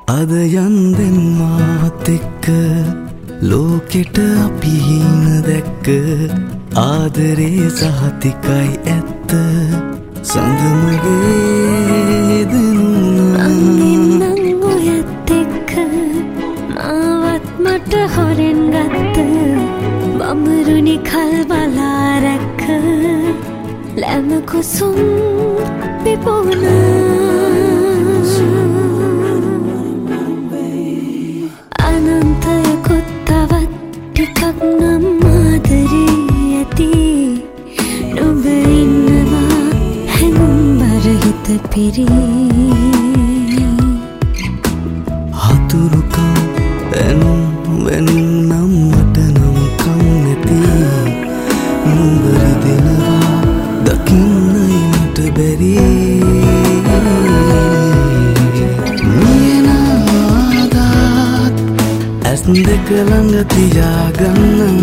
අද යන්දෙන් මාවත් එක්ක ලෝකෙට අපි හින දැක්ක ආදරේ සහතිකයි ඇත්ත සඳමගේ දෙනුනා අන්නින්නම් ඔයත් එක්ක මාවත් මට හොරෙන් ගත්ත බඹරුනි කල් බලා රැක්ක ලැම කුසුම් පිපුණා අනන්තයකුත් තවත් ටිකක් නම් ආදරේ ඇති නුඹ ඉන්නවා හැඟුම් බර හිත පිරී හතුරුකම් වෙනුම් නම් මට නම් කම් නැති නුඹ රිදෙනවා දකින්නයි මට බැරි ඇස් දෙක ළඟ තියාගන්නම්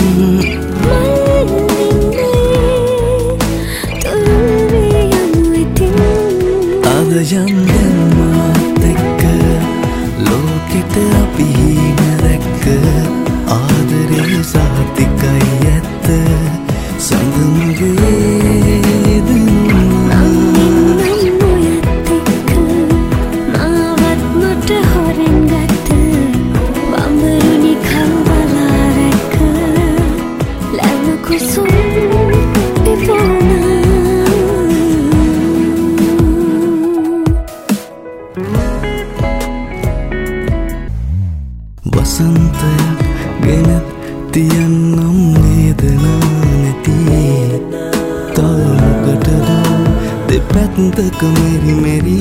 අද යන්දෙන් මාත් එක්ක ලෝකෙට අපි හින දැක්ක ආදරේ සහතිකයි ඇත්ත සඳමගේ වසන්තයක් ගෙනත් තියන්නම් වේදනා නැති තව මොකටද දෙපැත්තක මෙරි මෙරි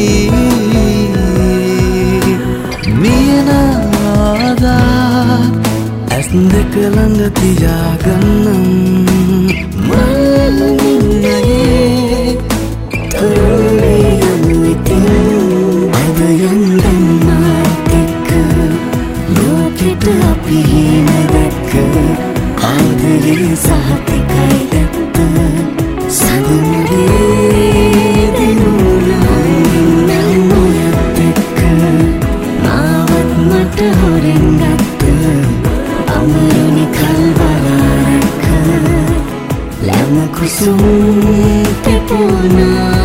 මියනාදා ඇස් දෙක ළඟ තියාගන්නම් මල් නින්නයේ තරුවේ යනු ඉතින් අද යන්දෙන් මාත් එක්ක ලෝකෙට අපි හින දැක්ක ආදරේ සහතිකයි ඇත්ත සඳමගේ දෙනුනා නම් ඔයත් එක්ක මාවත් මට හොරෙන් ගත්ත අමරුනි කල් බලා රැක්ක ලැම කුසුම් පිපුණා